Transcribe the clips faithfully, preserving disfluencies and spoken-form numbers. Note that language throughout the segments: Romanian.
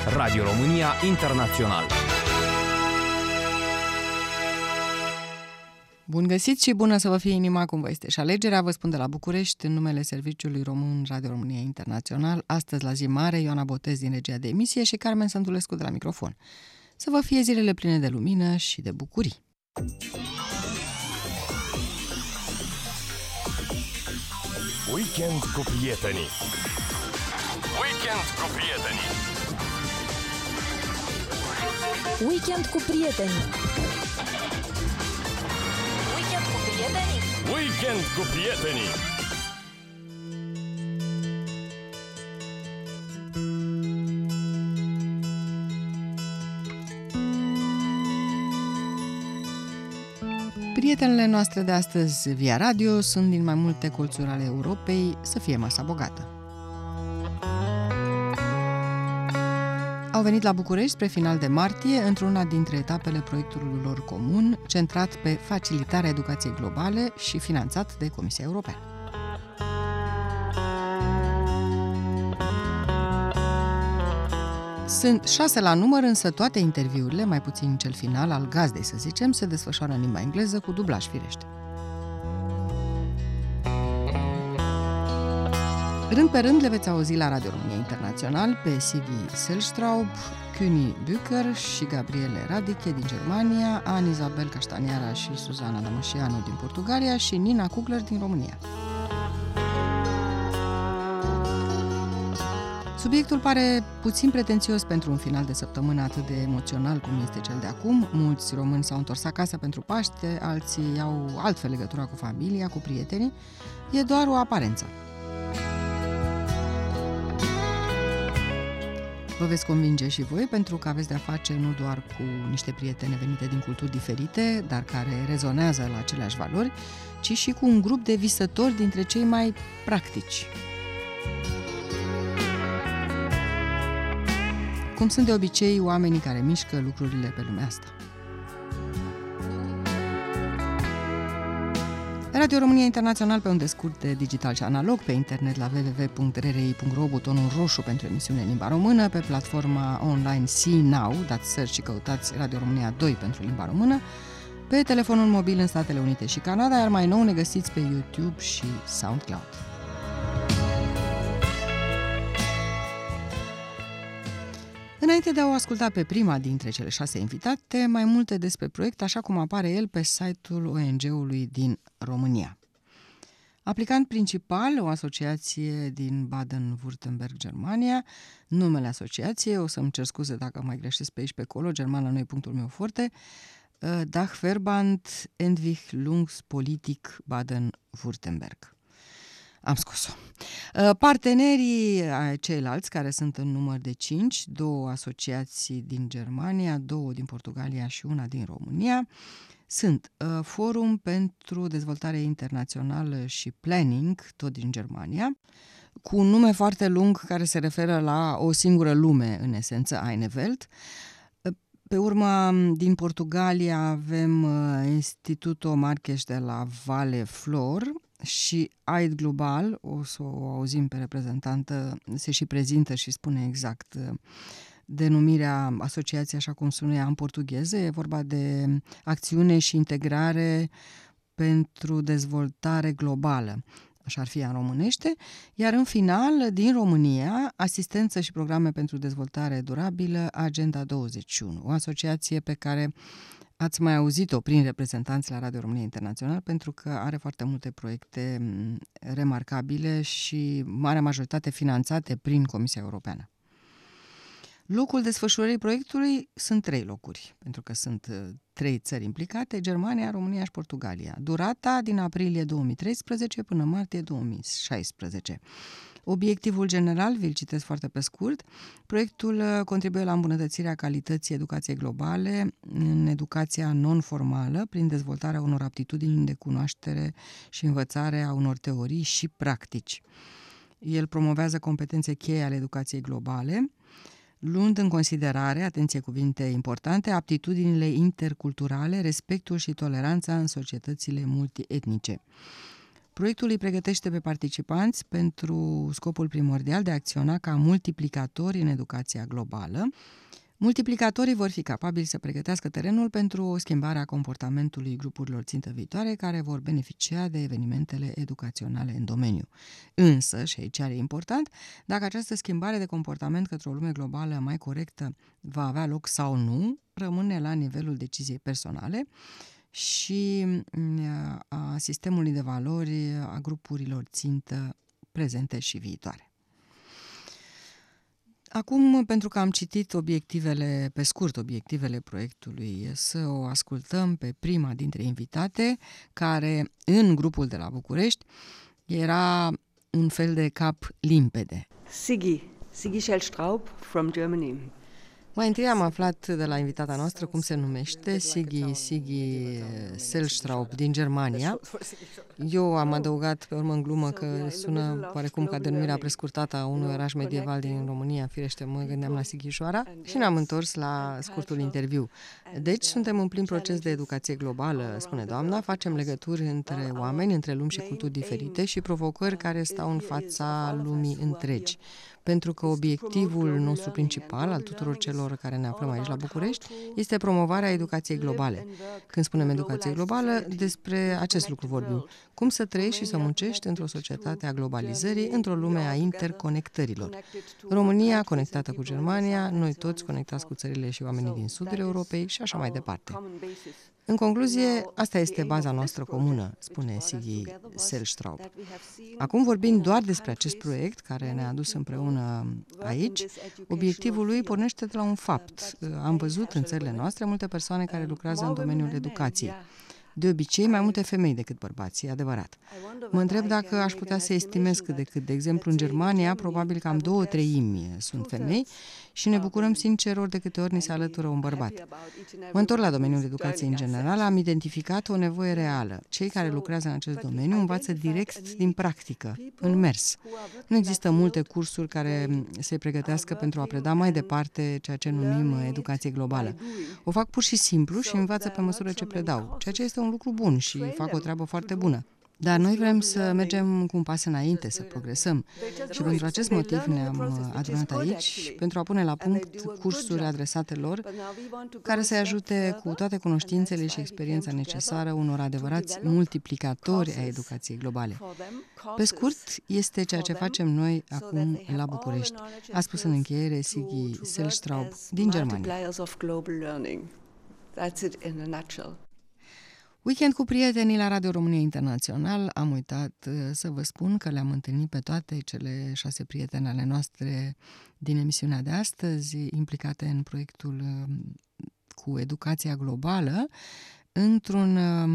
Radio România Internațional. Bun găsit și bună să vă fie inima cum vă este și alegerea. Vă spun de la București, în numele Serviciului Român Radio România Internațional. Astăzi la zi mare, Ioana Botez din regia de emisie și Carmen Sântulescu de la microfon. Să vă fie zilele pline de lumină și de bucurii. Weekend cu prietenii. Weekend cu prietenii. Weekend cu prietenii. Weekend cu prietenii. Weekend cu prietenii. Prietenele noastre de astăzi via radio sunt din mai multe colțuri ale Europei. Să fie masa bogată! Au venit la București spre final de martie, într-una dintre etapele proiectului lor comun, centrat pe facilitarea educației globale și finanțat de Comisia Europeană. Sunt șase la număr, însă toate interviurile, mai puțin cel final, al gazdei să zicem, se desfășoară în limba engleză cu dublaj firește. Rând pe rând le veți auzi la Radio România Internațional pe Sigi Selstraub, Küni Bücher și Gabriele Radiche din Germania, Anne Isabel Caștaniara și Suzana Damășianu din Portugalia și Nina Kugler din România. Subiectul pare puțin pretențios pentru un final de săptămână atât de emoțional cum este cel de acum. Mulți români s-au întors acasă pentru Paște, alții au altfel legătura cu familia, cu prietenii. E doar o aparență. Vă veți convinge și voi, pentru că aveți de-a face nu doar cu niște prietene venite din culturi diferite, dar care rezonează la aceleași valori, ci și cu un grup de visători dintre cei mai practici. Cum sunt de obicei oamenii care mișcă lucrurile pe lumea asta. Radio România Internațional pe unde scurte digital și analog, pe internet la w w w punct r r i punct r o, butonul roșu pentru emisiune în limba română, pe platforma online See Now, dați search și căutați Radio România doi pentru limba română, pe telefonul mobil în Statele Unite și Canada, iar mai nou ne găsiți pe YouTube și SoundCloud. Înainte de a o asculta pe prima dintre cele șase invitate, mai multe despre proiect, așa cum apare el pe site-ul O N G-ului din România. Aplicant principal, o asociație din Baden-Württemberg, Germania. Numele asociației, o să-mi cer scuze dacă mai greșesc pe aici pe acolo, germană nu e punctul meu forte, Dachverband Entwicklungspolitik Baden-Württemberg. Am scos-o. Partenerii ceilalți, care sunt în număr de cinci, două asociații din Germania, două din Portugalia și una din România, sunt Forum pentru Dezvoltare Internațională și Planning, tot din Germania, cu un nume foarte lung care se referă la o singură lume, în esență, Eine Welt. Pe urmă, din Portugalia avem Instituto Marques de la Valle Flor și A I D Global, o să o auzim pe reprezentantă, se și prezintă și spune exact denumirea asociației așa cum sună ea în portugheză. E vorba de acțiune și integrare pentru dezvoltare globală, așa ar fi în românește, iar în final, din România, asistență și programe pentru dezvoltare durabilă, Agenda douăzeci și unu, o asociație pe care ați mai auzit-o prin reprezentanți la Radio România Internațional, pentru că are foarte multe proiecte remarcabile și marea majoritate finanțate prin Comisia Europeană. Locul desfășurării proiectului sunt trei locuri, pentru că sunt trei țări implicate, Germania, România și Portugalia. Durata din aprilie două mii treisprezece până martie două mii șaisprezece. Obiectivul general, vi-l citesc foarte pe scurt, proiectul contribuie la îmbunătățirea calității educației globale în educația non-formală prin dezvoltarea unor aptitudini de cunoaștere și învățare a unor teorii și practici. El promovează competențe cheie ale educației globale, luând în considerare, atenție cuvinte importante, aptitudinile interculturale, respectul și toleranța în societățile multietnice. Proiectul îi pregătește pe participanți pentru scopul primordial de a acționa ca multiplicatori în educația globală. Multiplicatorii vor fi capabili să pregătească terenul pentru o schimbare a comportamentului grupurilor țintă viitoare care vor beneficia de evenimentele educaționale în domeniu. Însă, și aici e important, dacă această schimbare de comportament către o lume globală mai corectă va avea loc sau nu, rămâne la nivelul deciziei personale și a sistemului de valori a grupurilor țintă prezente și viitoare. Acum, pentru că am citit obiectivele, pe scurt, obiectivele proiectului, să o ascultăm pe prima dintre invitate, care în grupul de la București era un fel de cap limpede. Sigi, Sigi Schellstraub from Germany. Mai întâi am aflat de la invitata noastră cum se numește, Sigi, Sigi Schellstraub din Germania. Eu am adăugat pe urmă în glumă că sună oarecum ca denumirea prescurtată a unui oraș medieval din România, firește mă gândeam la Sighișoara și ne-am întors la scurtul interviu. Deci suntem în plin proces de educație globală, spune doamna, facem legături între oameni, între lumi și culturi diferite și provocări care stau în fața lumii întregi. Pentru că obiectivul nostru principal, al tuturor celor care ne aflăm aici la București, este promovarea educației globale. Când spunem educație globală, despre acest lucru vorbim. Cum să trăiești și să muncești într-o societate a globalizării, într-o lume a interconectărilor. România conectată cu Germania, noi toți conectați cu țările și oamenii din sudul Europei și așa mai departe. În concluzie, asta este baza noastră comună, spune Sigi Schellstraub. Acum, vorbind doar despre acest proiect care ne-a adus împreună aici, obiectivul lui pornește de la un fapt. Am văzut în țările noastre multe persoane care lucrează în domeniul educației. De obicei, mai multe femei decât bărbați, e adevărat. Mă întreb dacă aș putea să estimez cât de cât. De exemplu, în Germania, probabil cam două treimi sunt femei și ne bucurăm sincer ori de câte ori ni se alătură un bărbat. Mă întorc la domeniul educației în general, am identificat o nevoie reală. Cei care lucrează în acest domeniu învață direct din practică, în mers. Nu există multe cursuri care se pregătească pentru a preda mai departe ceea ce numim educație globală. O fac pur și simplu și învață pe măsură ce predau, ceea ce este un lucru bun și fac o treabă foarte bună. Dar noi vrem să mergem cu un pas înainte, să progresăm. Și pentru acest motiv ne-am adunat aici, pentru a pune la punct cursuri adresate lor, care să-i ajute cu toate cunoștințele și experiența necesară unor adevărați multiplicatori ai educației globale. Pe scurt, este ceea ce facem noi acum la București, a spus în încheiere Sigi Schellstraub din Germania. Weekend cu prietenii la Radio România Internațional. Am uitat să vă spun că le-am întâlnit pe toate cele șase prietene ale noastre din emisiunea de astăzi, implicate în proiectul cu educația globală, într-un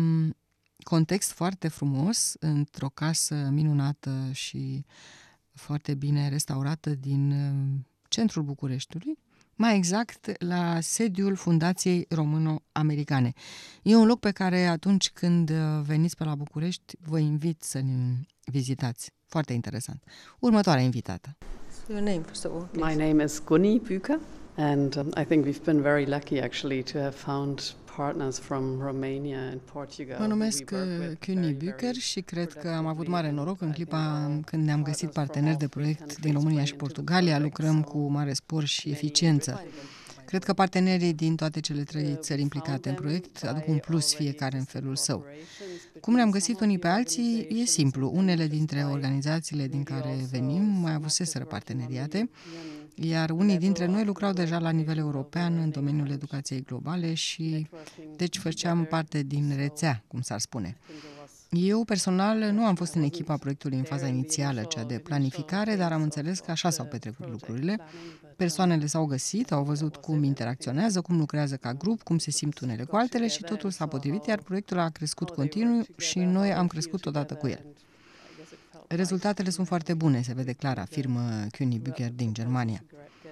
context foarte frumos, într-o casă minunată și foarte bine restaurată din centrul Bucureștiului, mai exact la sediul Fundației Româno-Americane. E un loc pe care atunci când veniți pe la București vă invit să ne vizitați. Foarte interesant. Următoarea invitată. Your name, first of all, My name is Gunni Büker, and um, I think we've been very lucky actually to have found partners from Romania and Portugal. Mă numesc Gunni Büker și cred că am avut mare noroc în clipa când ne-am găsit parteneri de proiect din România și Portugalia. Lucrăm cu mare spor și eficiență. Cred că partenerii din toate cele trei țări implicate în proiect aduc un plus fiecare în felul său. Cum ne-am găsit unii pe alții, e simplu. Unele dintre organizațiile din care venim mai avuseseră parteneriate, iar unii dintre noi lucrau deja la nivel european în domeniul educației globale și deci făceam parte din rețea, cum s-ar spune. Eu, personal, nu am fost în echipa proiectului în faza inițială, cea de planificare, dar am înțeles că așa s-au petrecut lucrurile. Persoanele s-au găsit, au văzut cum interacționează, cum lucrează ca grup, cum se simt unele cu altele și totul s-a potrivit, iar proiectul a crescut continuu și noi am crescut odată cu el. Rezultatele sunt foarte bune, se vede clar, afirmă Gunni Büker din Germania.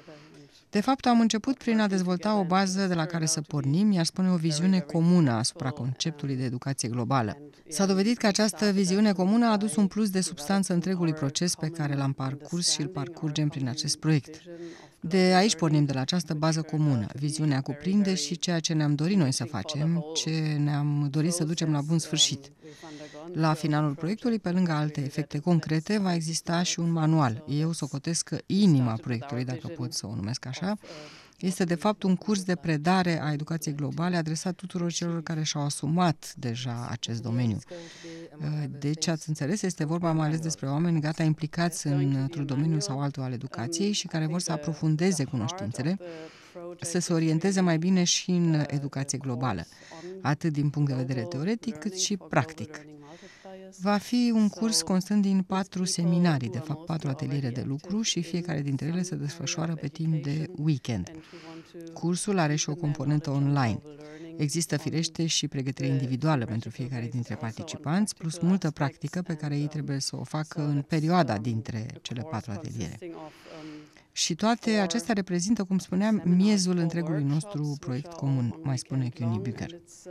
De fapt, am început prin a dezvolta o bază de la care să pornim, iar spune o viziune comună asupra conceptului de educație globală. S-a dovedit că această viziune comună a adus un plus de substanță întregului proces pe care l-am parcurs și îl parcurgem prin acest proiect. De aici pornim, de la această bază comună. Viziunea cuprinde și ceea ce ne-am dorit noi să facem, ce ne-am dorit să ducem la bun sfârșit. La finalul proiectului, pe lângă alte efecte concrete, va exista și un manual. Eu socotesc că inima proiectului, dacă pot să o numesc așa, este de fapt un curs de predare a educației globale adresat tuturor celor care și-au asumat deja acest domeniu. Deci, ați înțeles, este vorba mai ales despre oameni gata implicați într-un domeniu sau altul al educației și care vor să aprofundeze cunoștințele, să se orienteze mai bine și în educație globală, atât din punct de vedere teoretic cât și practic. Va fi un curs constând din patru seminarii, de fapt patru ateliere de lucru și fiecare dintre ele se desfășoară pe timp de weekend. Cursul are și o componentă online. Există firește și pregătire individuală pentru fiecare dintre participanți, plus multă practică pe care ei trebuie să o facă în perioada dintre cele patru ateliere. Și toate acestea reprezintă, cum spuneam, miezul întregului nostru proiect comun, mai spune CUNY Bucher.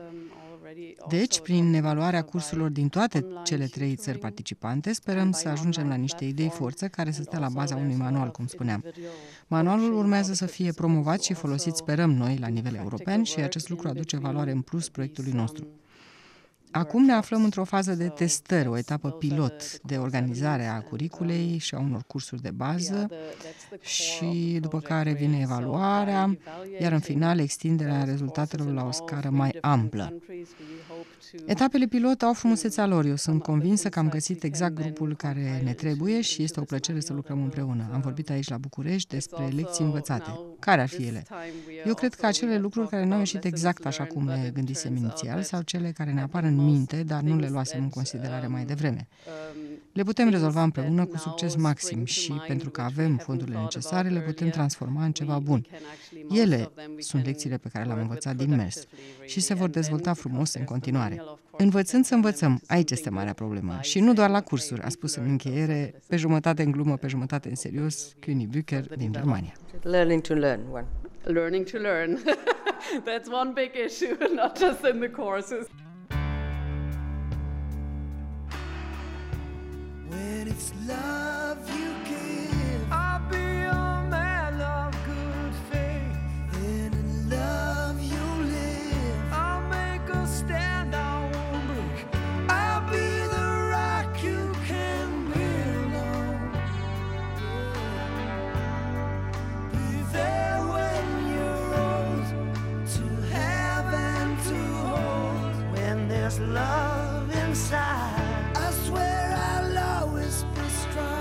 Deci, prin evaluarea cursurilor din toate cele trei țări participante, sperăm să ajungem la niște idei forță care să stea la baza unui manual, cum spuneam. Manualul urmează să fie promovat și folosit, sperăm noi, la nivel european și acest lucru aduce valoare în plus proiectului nostru. Acum ne aflăm într-o fază de testări, o etapă pilot de organizare a curiculei și a unor cursuri de bază și după care vine evaluarea, iar în final extinderea rezultatelor la o scară mai amplă. Etapele pilot au frumusețea lor. Eu sunt convinsă că am găsit exact grupul care ne trebuie și este o plăcere să lucrăm împreună. Am vorbit aici la București despre lecții învățate. Care ar fi ele? Eu cred că acele lucruri care nu au ieșit exact așa cum le gândisem inițial sau cele care ne apar în minte, dar nu le luasem în considerare mai devreme. Le putem rezolva împreună cu succes maxim și, pentru că avem fondurile necesare, le putem transforma în ceva bun. Ele sunt lecțiile pe care le-am învățat din mers și se vor dezvolta frumos în continuare. Învățând să învățăm, aici este marea problemă. Și nu doar la cursuri, a spus în încheiere, pe jumătate în glumă, pe jumătate în serios, CUNY Bucher din Germania. Learning to learn, one. Learning to learn. That's one big issue, not just in the courses. When it's love you give, I'll be a man of good faith. Then in love you live, I'll make a stand, I won't break. I'll be the rock you can build on. Be there when you're old, to have and to hold. When there's love inside, I swear I'll always be strong.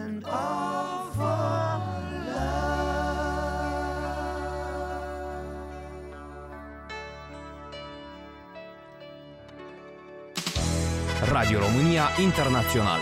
and all for love. Radio România Internațional.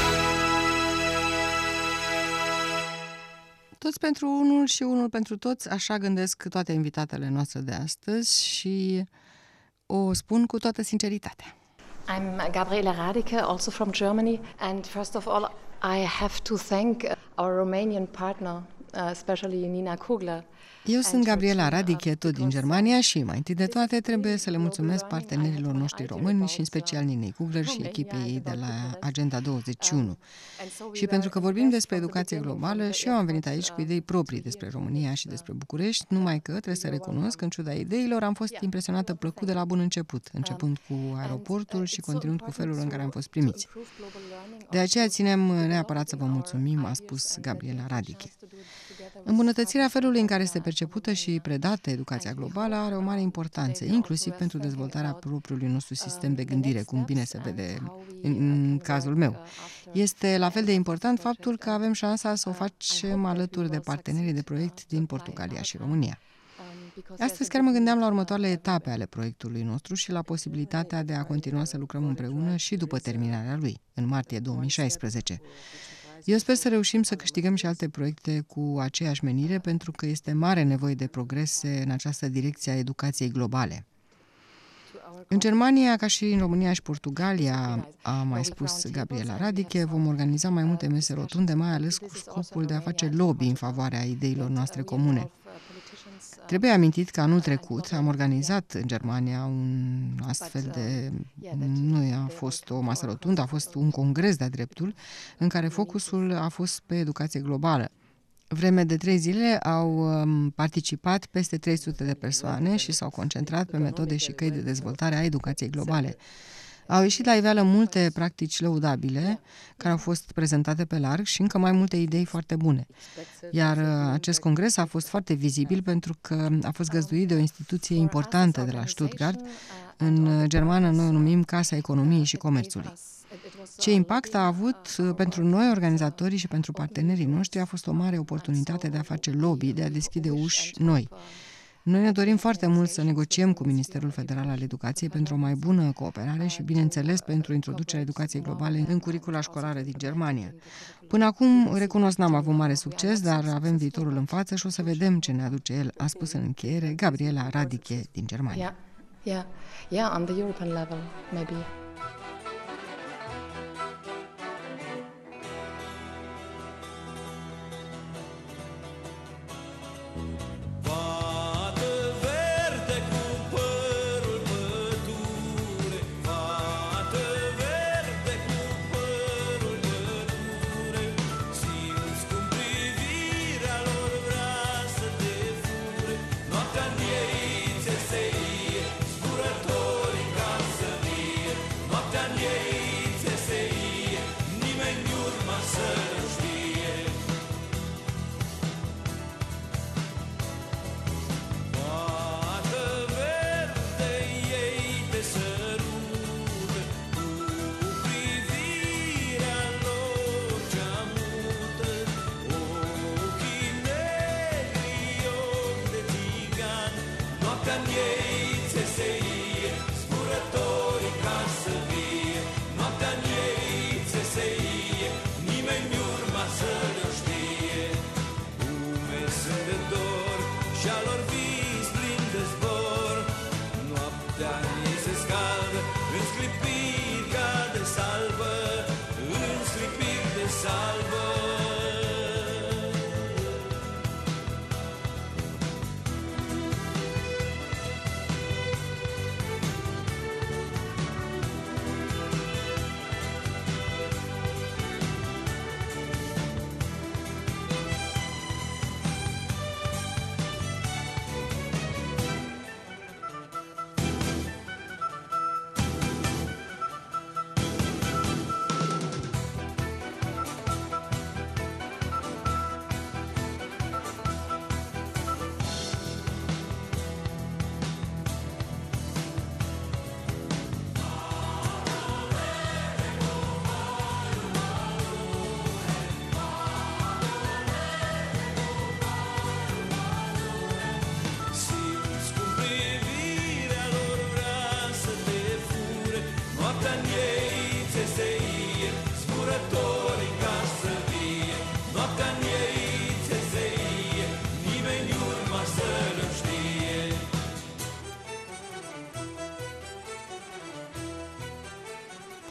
Toți pentru unul și unul pentru toți, așa gândesc toate invitatele noastre de astăzi și o spun cu toată sinceritatea. I'm Gabriela Radicke, also from Germany, and first of all, I have to thank our Romanian partner, uh, especially Nina Kugler. Eu sunt Gabriela Radicke, tot din Germania și, mai întâi de toate, trebuie să le mulțumesc partenerilor noștri români și în special Ninei Kugler și echipei ei de la Agenda douăzeci și unu. Și pentru că vorbim despre educație globală, și eu am venit aici cu idei proprii despre România și despre București, numai că, trebuie să recunosc, în ciuda ideilor, am fost impresionată plăcut de la bun început, începând cu aeroportul și continuând cu felul în care am fost primiți. De aceea ținem neapărat să vă mulțumim, a spus Gabriela Radicke. Îmbunătățirea felului în care este percepută și predată educația globală are o mare importanță, inclusiv pentru dezvoltarea propriului nostru sistem de gândire, cum bine se vede în cazul meu. Este la fel de important faptul că avem șansa să o facem alături de partenerii de proiect din Portugalia și România. Astăzi chiar mă gândeam la următoarele etape ale proiectului nostru și la posibilitatea de a continua să lucrăm împreună și după terminarea lui, în martie două mii șaisprezece. Eu sper să reușim să câștigăm și alte proiecte cu aceeași menire, pentru că este mare nevoie de progrese în această direcție a educației globale. În Germania, ca și în România și Portugalia, a mai spus Gabriela Radicke, vom organiza mai multe mese rotunde, mai ales cu scopul de a face lobby în favoarea ideilor noastre comune. Trebuie amintit că anul trecut am organizat în Germania un astfel de... nu a fost o masă rotundă, a fost un congres de-a dreptul, în care focusul a fost pe educație globală. Vreme de trei zile au participat peste trei sute de persoane și s-au concentrat pe metode și căi de dezvoltare a educației globale. Au ieșit la iveală multe practici lăudabile care au fost prezentate pe larg și încă mai multe idei foarte bune. Iar acest congres a fost foarte vizibil pentru că a fost găzduit de o instituție importantă de la Stuttgart. În germană noi o numim Casa Economiei și Comerțului. Ce impact a avut pentru noi, organizatorii, și pentru partenerii noștri, a fost o mare oportunitate de a face lobby, de a deschide uși noi. Noi ne dorim foarte mult să negociem cu Ministerul Federal al Educației pentru o mai bună cooperare și, bineînțeles, pentru introducerea educației globale în curicula școlară din Germania. Până acum, recunosc, n-am avut mare succes, dar avem viitorul în față și o să vedem ce ne aduce el, a spus în încheiere Gabriela Radicke din Germania. Yeah, yeah, yeah, on the European level, maybe.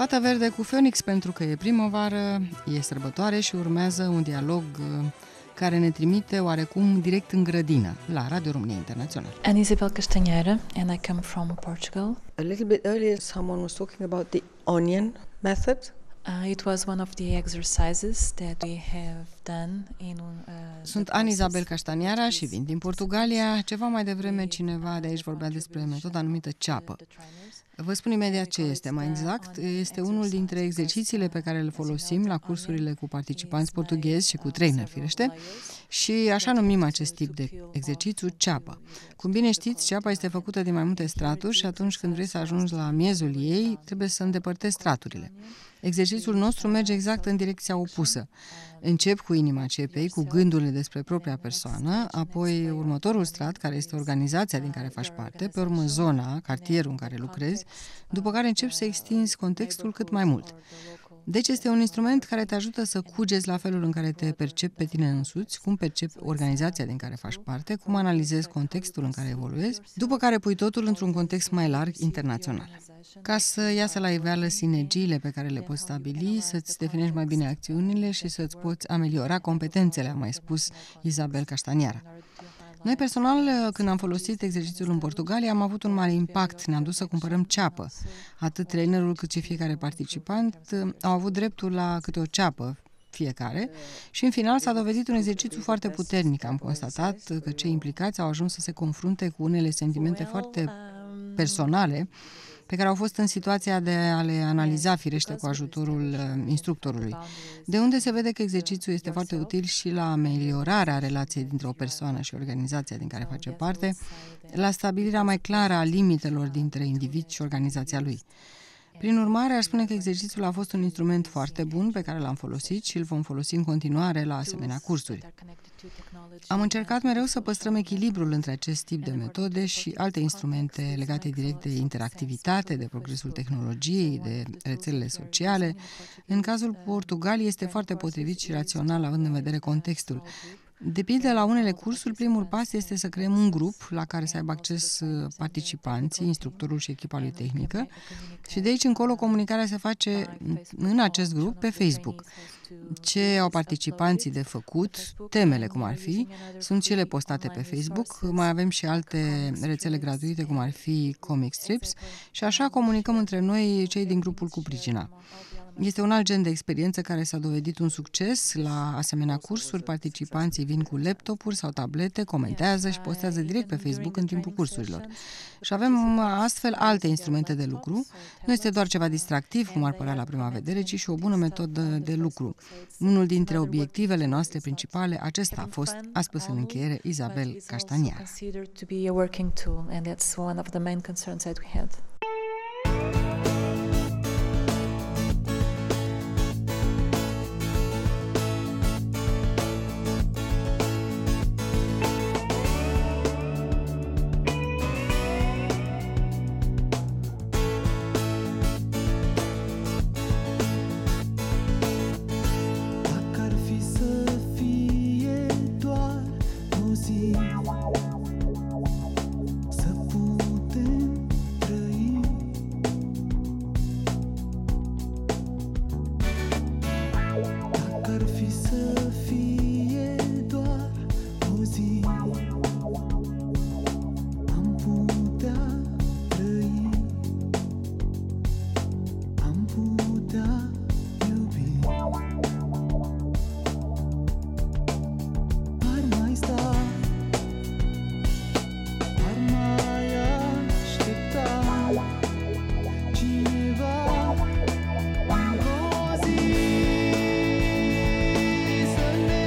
Fata verde cu Phoenix pentru că e primăvară, e sărbătoare și urmează un dialog care ne trimite oarecum direct în grădină, la Radio România Internațional. I'm Isabel Castanheira and I come from Portugal. A little bit earlier, someone was talking about the onion method. Uh, it was one of the exercises that we have done in uh, Sunt Ana Isabel Castanheira și vin din Portugalia. Ceva mai devreme cineva de aici vorbea despre metoda numită ceapă. Vă spun imediat ce este. Mai exact, este unul dintre exercițiile pe care le folosim la cursurile cu participanți portughezi și cu trainer, firește, și așa numim acest tip de exercițiu ceapă. Cum bine știți, ceapa este făcută din mai multe straturi și atunci când vrei să ajungi la miezul ei, trebuie să îndepărtezi straturile. Exercițiul nostru merge exact în direcția opusă. Încep cu inima cepei, cu gândurile despre propria persoană, apoi următorul strat, care este organizația din care faci parte, pe urmă zona, cartierul în care lucrezi, după care începi să extinzi contextul cât mai mult. Deci este un instrument care te ajută să cugeți la felul în care te percepi pe tine însuți, cum percepi organizația din care faci parte, cum analizezi contextul în care evoluezi, după care pui totul într-un context mai larg internațional. Ca să iasă la iveală sinergiile pe care le poți stabili, să-ți definești mai bine acțiunile și să-ți poți ameliora competențele, a mai spus Isabel Castanheira. Noi personal, când am folosit exercițiul în Portugalia, am avut un mare impact. Ne-am dus să cumpărăm ceapă. Atât trainerul cât și fiecare participant au avut dreptul la câte o ceapă fiecare și în final s-a dovedit un exercițiu foarte puternic. Am constatat că cei implicați au ajuns să se confrunte cu unele sentimente foarte personale pe care au fost în situația de a le analiza, firește, cu ajutorul instructorului. De unde se vede că exercițiul este foarte util și la ameliorarea relației dintre o persoană și organizația din care face parte, la stabilirea mai clară a limitelor dintre individ și organizația lui. Prin urmare, aș spune că exercițiul a fost un instrument foarte bun pe care l-am folosit și îl vom folosi în continuare la asemenea cursuri. Am încercat mereu să păstrăm echilibrul între acest tip de metode și alte instrumente legate direct de interactivitate, de progresul tehnologiei, de rețelele sociale. În cazul Portugaliei este foarte potrivit și rațional, având în vedere contextul. De pildă, la unele cursuri, primul pas este să creăm un grup la care să aibă acces participanții, instructorul și echipa lui tehnică și de aici încolo comunicarea se face în acest grup pe Facebook. Ce au participanții de făcut, temele cum ar fi, sunt cele postate pe Facebook, mai avem și alte rețele gratuite cum ar fi Comic Strips și așa comunicăm între noi cei din grupul cu pricina. Este un alt gen de experiență care s-a dovedit un succes. La asemenea cursuri, participanții vin cu laptopuri sau tablete, comentează și postează direct pe Facebook în timpul cursurilor. Și avem astfel alte instrumente de lucru. Nu este doar ceva distractiv, cum ar părea la prima vedere, ci și o bună metodă de lucru. Unul dintre obiectivele noastre principale, acesta a fost, a spus în încheiere Isabel Castanheira. Sunday.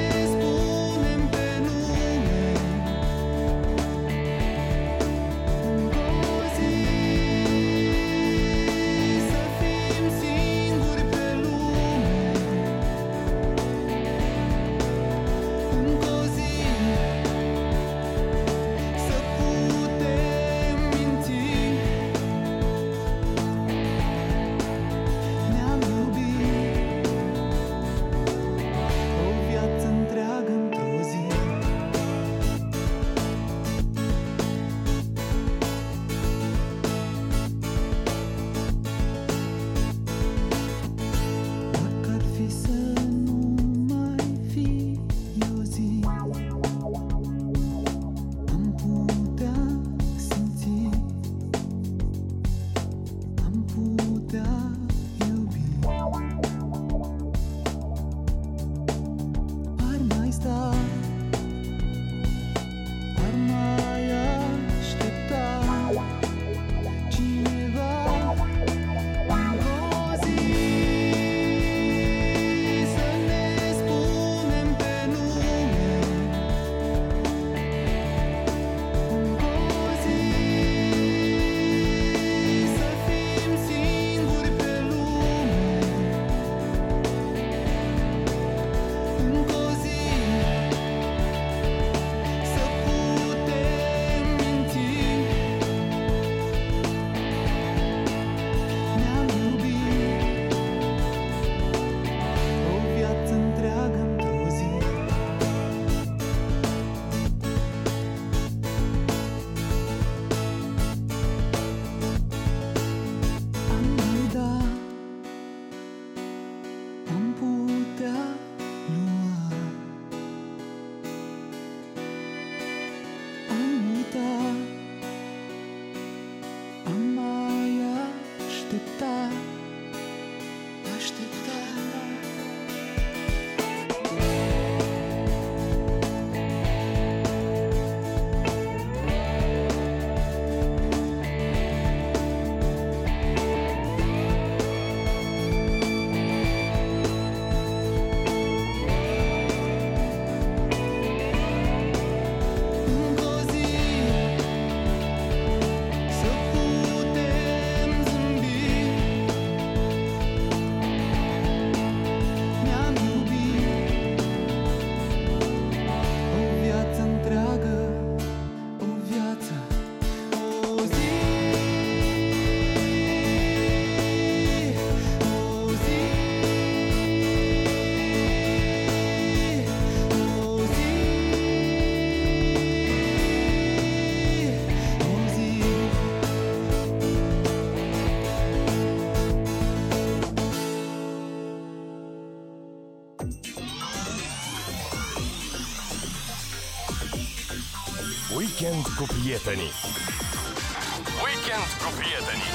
Weekend cu prietenii. Weekend cu prietenii.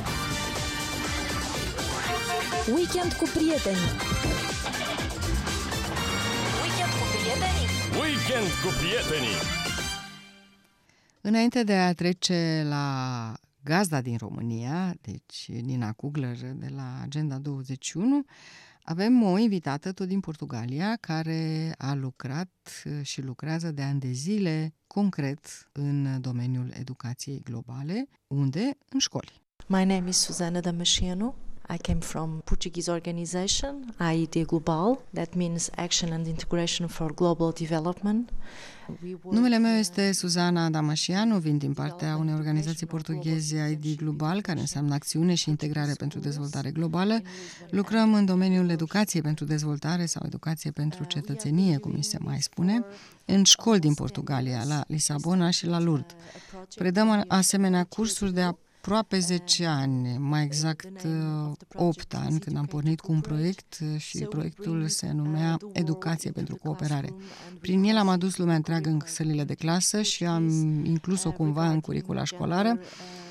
Weekend cu prietenii. Weekend cu prietenii. Weekend cu prietenii. Înainte de a trece la gazda din România, deci Nina Kugler de la Agenda douăzeci și unu, avem o invitată tot din Portugalia care a lucrat și lucrează de ani de zile concret în domeniul educației globale. Unde? În școli. My name is Susana Damasceno. I came from Portuguese organization, A I D Global, that means Action and Integration for Global Development. Numele meu este Susana Damasceno, vin din partea unei organizații portugheze A I D Global, care înseamnă Acțiune și Integrare pentru Dezvoltare Globală. Lucrăm în domeniul educației pentru dezvoltare sau educație pentru cetățenie, cum mi se mai spune, în școli din Portugalia, la Lisabona și la Lourdes. Predăm asemenea cursuri de aproape zece ani, mai exact opt ani, când am pornit cu un proiect și proiectul se numea Educație pentru Cooperare. Prin el am adus lumea întreagă în sălile de clasă și am inclus-o cumva în curicula școlară,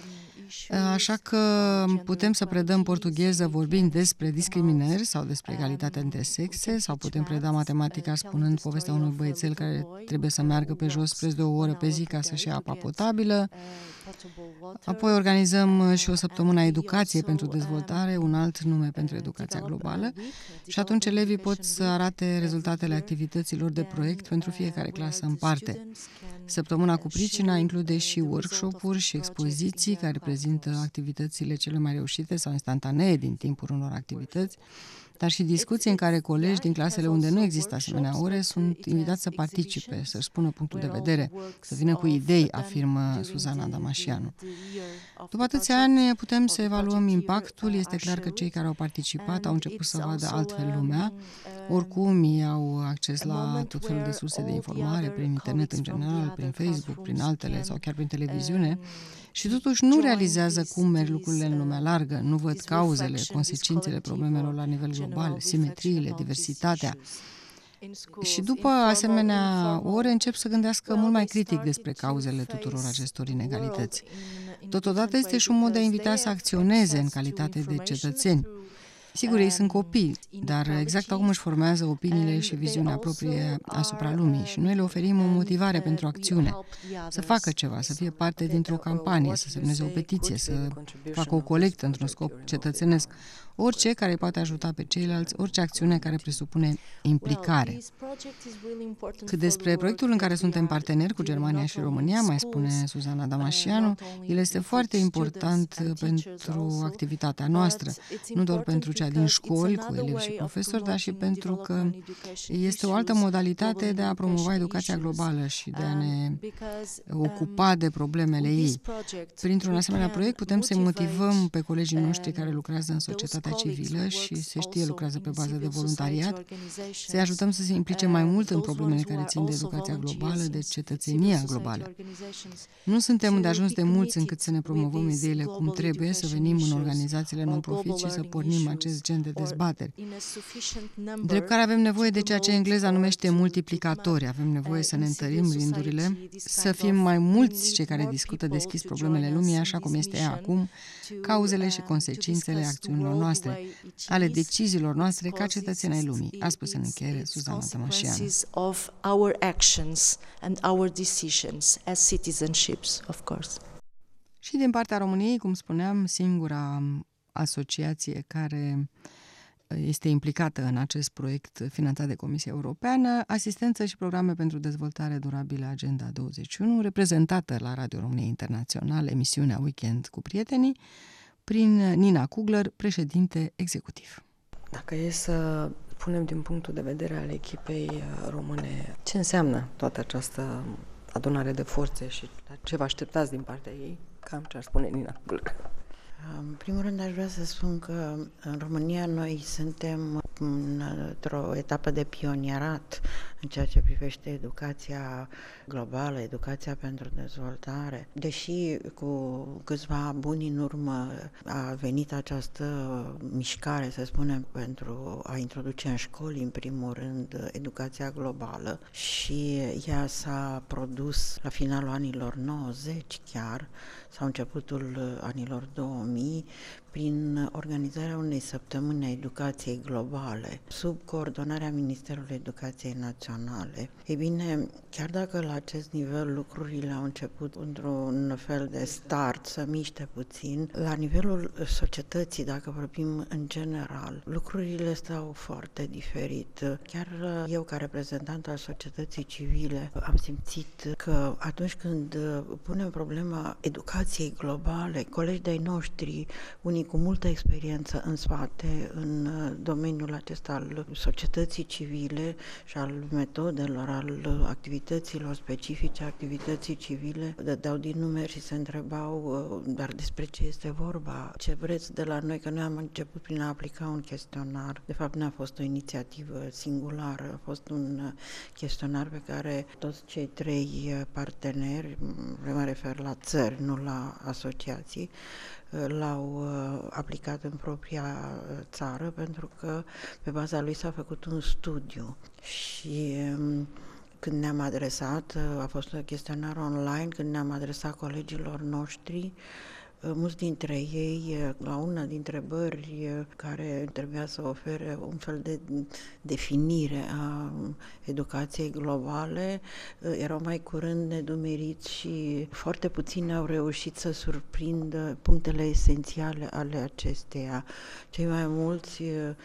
așa că putem să predăm portugheză vorbind despre discriminări sau despre egalitatea între sexe, sau putem preda matematica spunând povestea unui băiețel care trebuie să meargă pe jos preț de o oră pe zi ca să-și ia apa potabilă. Apoi organizăm și o săptămână a educației pentru dezvoltare, un alt nume pentru educația globală, și atunci elevii pot să arate rezultatele activităților de proiect pentru fiecare clasă în parte. Săptămâna cu pricina include și workshop-uri și expoziții care prezintă activitățile cele mai reușite sau instantanee din timpul unor activități, dar și discuții în care colegi din clasele unde nu există asemenea ore sunt invitați să participe, să-și spună punctul de vedere, să vină cu idei, afirmă Susana Damasceno. După atâția ani putem să evaluăm impactul. Este clar că cei care au participat au început să vadă altfel lumea. Oricum, ei au acces la tot felul de surse de informare, prin internet în general, prin Facebook, prin altele sau chiar prin televiziune. Și totuși nu realizează cum merg lucrurile în lumea largă, nu văd cauzele, consecințele problemelor la nivel global, simetriile, diversitatea. Și după asemenea ore încep să gândească mult mai critic despre cauzele tuturor acestor inegalități. Totodată este și un mod de a invita să acționeze în calitate de cetățeni. Sigur, ei sunt copii, dar exact acum își formează opiniile și viziunea proprie asupra lumii și noi le oferim o motivare pentru acțiune, să facă ceva, să fie parte dintr-o campanie, să semneze o petiție, să facă o colectă într-un scop cetățenesc, orice care poate ajuta pe ceilalți, orice acțiune care presupune implicare. Cât despre proiectul în care suntem parteneri cu Germania și România, mai spune Susana Damasceno, el este foarte important pentru activitatea noastră, nu doar pentru cea din școli, cu elevi și profesori, dar și pentru că este o altă modalitate de a promova educația globală și de a ne ocupa de problemele ei. Printr-un asemenea proiect putem să motivăm pe colegii noștri care lucrează în societatea civilă și se știe lucrează pe bază de voluntariat, să-i ajutăm să se implice mai mult în problemele care țin de educația globală, de cetățenia globală. Nu suntem îndeajuns de mulți încât să ne promovăm ideile cum trebuie, să venim în organizațiile non-profit și să pornim acest gen de dezbateri. Drept care avem nevoie de ceea ce engleza numește multiplicatori, avem nevoie să ne întărim rândurile, să fim mai mulți cei care discută deschis problemele lumii așa cum este ea acum, cauzele și consecințele acțiunilor noastre, ale deciziilor noastre ca cetățeni ai lumii, a spus în încheiere Susana Damasceno. Și din partea României, cum spuneam, singura asociație care este implicată în acest proiect finanțat de Comisia Europeană, Asistență și Programe pentru Dezvoltare Durabilă Agenda douăzeci și unu, reprezentată la Radio România Internațional, emisiunea Weekend cu prietenii, prin Nina Kugler, președinte executiv. Dacă e să punem din punctul de vedere al echipei române, ce înseamnă toată această adunare de forțe și ce vă așteptați din partea ei? Cam ce ar spune Nina Kugler. În primul rând aș vrea să spun că în România noi suntem într-o etapă de pionierat în ceea ce privește educația globală, educația pentru dezvoltare. Deși cu câțiva buni în urmă a venit această mișcare, să spunem, pentru a introduce în școli, în primul rând, educația globală, și ea s-a produs la finalul anilor nouăzeci chiar, sau începutul anilor două mii, prin organizarea unei săptămâni a educației globale, sub coordonarea Ministerului Educației Naționale. Ei bine, chiar dacă la acest nivel lucrurile au început într-un fel de start, să miște puțin, la nivelul societății, dacă vorbim în general, lucrurile stau foarte diferit. Chiar eu, ca reprezentant al societății civile, am simțit că atunci când punem problema educației globale, colegi de-ai noștri, unii cu multă experiență în spate în domeniul acesta al societății civile și al metodelor, al activităților specifice, activității civile, dădeau din numeri și se întrebau, dar despre ce este vorba, ce vreți de la noi, că noi am început prin a aplica un chestionar. De fapt, n-a fost o inițiativă singulară, a fost un chestionar pe care toți cei trei parteneri, mă refer la țări, nu la asociații, l-au aplicat în propria țară, pentru că pe baza lui s-a făcut un studiu și când ne-am adresat, a fost un chestionar online, când ne-am adresat colegilor noștri, mulți dintre ei, la una dintre întrebări care trebuia să ofere un fel de definire a educației globale, erau mai curând nedumeriți și foarte puțini au reușit să surprindă punctele esențiale ale acesteia. Cei mai mulți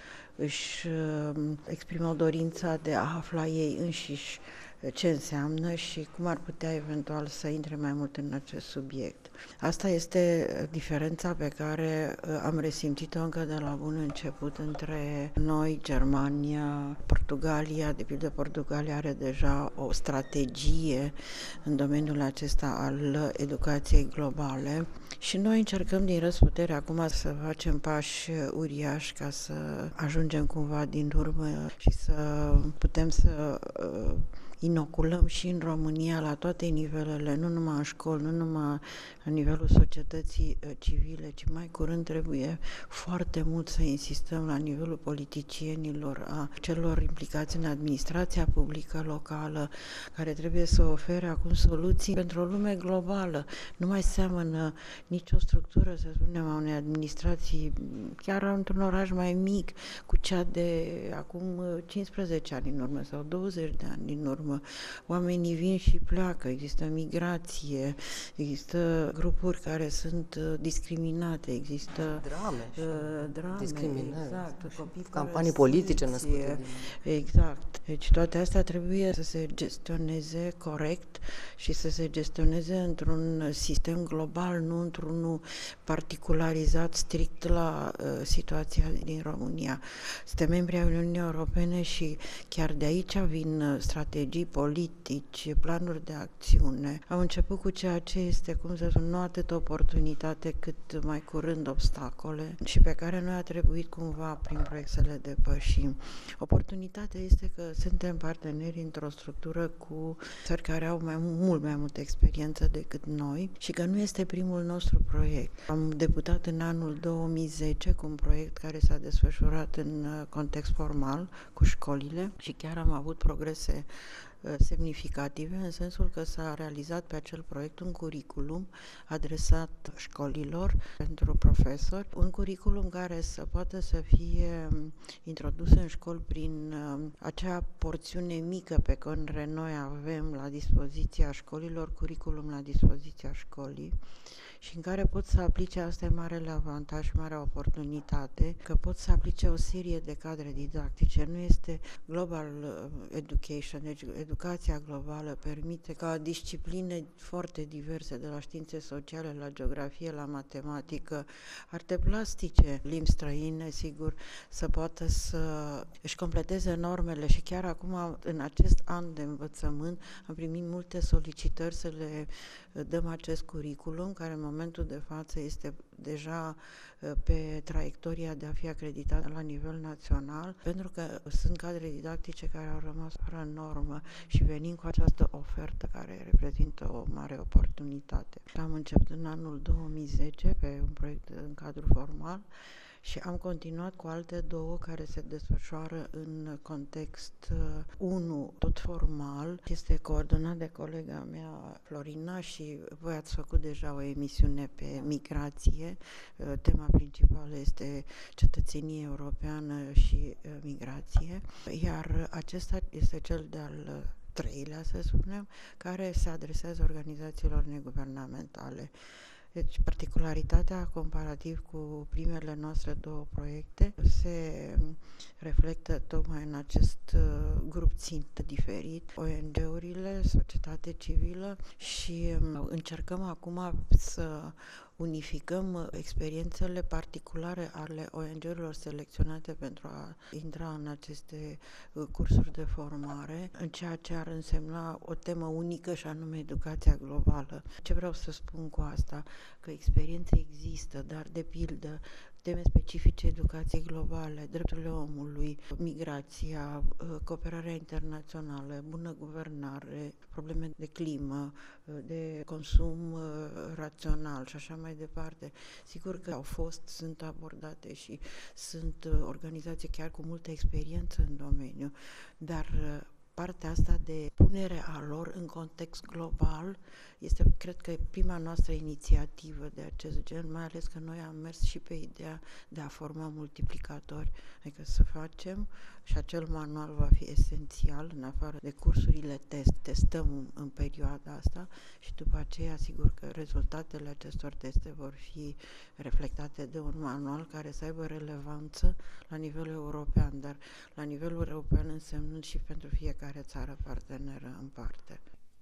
își exprimau dorința de a afla ei înșiși ce înseamnă și cum ar putea eventual să intre mai mult în acest subiect. Asta este diferența pe care am resimțit-o încă de la bun început între noi, Germania, Portugalia. De pildă, Portugalia are deja o strategie în domeniul acesta al educației globale și noi încercăm din răzputere acum să facem pași uriași ca să ajungem cumva din urmă și să putem să uh, inoculăm și în România la toate nivelele, nu numai în școli, nu numai la nivelul societății civile, ci mai curând trebuie foarte mult să insistăm la nivelul politicienilor, a celor implicați în administrația publică locală, care trebuie să ofere acum soluții pentru o lume globală. Nu mai seamănă nicio structură, să spunem, a unei administrații, chiar într-un oraș mai mic, cu cea de acum cincisprezece ani în urmă sau douăzeci de ani în urmă. Oamenii vin și pleacă, există migrație, există grupuri care sunt discriminate, există drame, uh, drame discriminări, exact, copii campanii politice născute. Exact. Deci toate astea trebuie să se gestioneze corect și să se gestioneze într-un sistem global, nu într-unul particularizat strict la uh, situația din România. Suntem membri ai Uniunii Europene și chiar de aici vin strategii politici, planuri de acțiune. Am început cu ceea ce este, cum să spun, nu atât oportunitate cât mai curând obstacole și pe care noi a trebuit cumva prin proiect să le depășim. Oportunitatea este că suntem parteneri într-o structură cu țări care au mai mult mai multă experiență decât noi și că nu este primul nostru proiect. Am debutat în anul două mii zece cu un proiect care s-a desfășurat în context formal cu școlile și chiar am avut progrese semnificative, în sensul că s-a realizat pe acel proiect un curriculum adresat școlilor pentru profesori, un curriculum care să poată să fie introdus în școli prin acea porțiune mică pe care noi avem la dispoziția școlilor, curriculum la dispoziția școlii, și în care pot să aplice, asta e marele avantaj, marea oportunitate, că pot să aplice o serie de cadre didactice. Nu este global education, deci educația globală permite ca discipline foarte diverse, de la științe sociale, la geografie, la matematică, arte plastice, limbi străine, sigur, să poată să își completeze normele și chiar acum, în acest an de învățământ, am primit multe solicitări să le dăm acest curriculum, care în momentul de față este deja pe traiectoria de a fi acreditat la nivel național, pentru că sunt cadre didactice care au rămas fără normă și venim cu această ofertă care reprezintă o mare oportunitate. Am început în anul două mii zece pe un proiect în cadru formal și am continuat cu alte două care se desfășoară în context unu, tot formal, este coordonat de colega mea Florina și voi ați făcut deja o emisiune pe migrație. Tema principală este cetățenie europeană și migrație, iar acesta este cel de-al treilea, să spunem, care se adresează organizațiilor neguvernamentale. Deci, particularitatea comparativ cu primele noastre două proiecte se reflectă tocmai în acest uh, grup țintă diferit, O N G-urile, societate civilă și um, încercăm acum să unificăm experiențele particulare ale O N G-urilor selecționate pentru a intra în aceste cursuri de formare, în ceea ce ar însemna o temă unică și anume educația globală. Ce vreau să spun cu asta? Că experiențe există, dar de pildă teme specifice educației globale, drepturile omului, migrația, cooperarea internațională, bună guvernare, probleme de climă, de consum rațional și așa mai departe. Sigur că au fost, sunt abordate și sunt organizații chiar cu multă experiență în domeniu, dar partea asta de punere a lor în context global este, cred că, prima noastră inițiativă de acest gen, mai ales că noi am mers și pe ideea de a forma multiplicatori, adică să facem, și acel manual va fi esențial, în afară de cursurile test, testăm în, în perioada asta și după aceea, sigur că rezultatele acestor teste vor fi reflectate de un manual care să aibă relevanță la nivel european, dar la nivelul european însemnând și pentru fiecare țară parteneră în parte.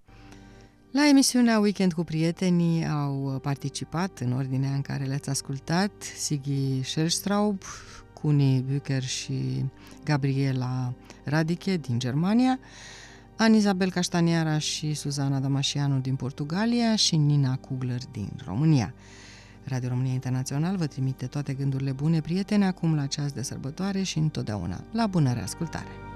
La emisiunea Weekend cu prietenii au participat, în ordinea în care le-ați ascultat, Sigi Schellstraub, Kuni Bücher și Gabriela Radiche din Germania, Anizabel Caștaniara și Suzana Damascianu din Portugalia și Nina Kugler din România. Radio România Internațional vă trimite toate gândurile bune, prieteni, acum la ceas de sărbătoare și întotdeauna. La bună reascultare!